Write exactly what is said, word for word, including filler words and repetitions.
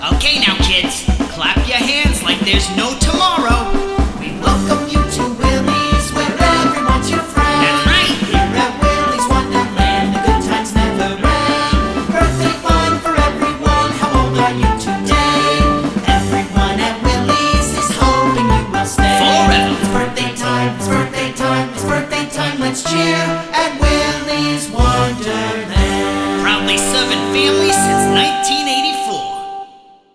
Okay now kids, clap your hands like there's no tomorrow. We welcome you to Willie's, where everyone's your friend. That's right. Here at Willie's Wonderland, the good times never end. Birthday fun for everyone, how old are you today? Everyone at Willie's is hoping you will stay. Forever. It's birthday time, it's birthday time, it's birthday time, let's cheer at Willie's Wonderland. Proudly serving families since nineteen